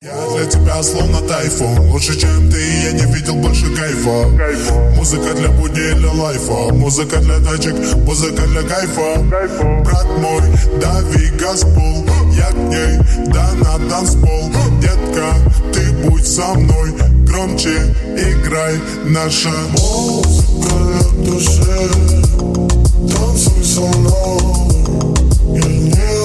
Я для тебя словно тайфун. Лучше, чем ты, я не видел больше кайфа. Музыка для будни, для лайфа. Музыка для тачек, музыка для кайфа. Брат мой, дави газпол. Я к ней, да на танцпол. Детка, ты будь со мной. Громче играй наша музыка для душе. Танцуй со мной. Я не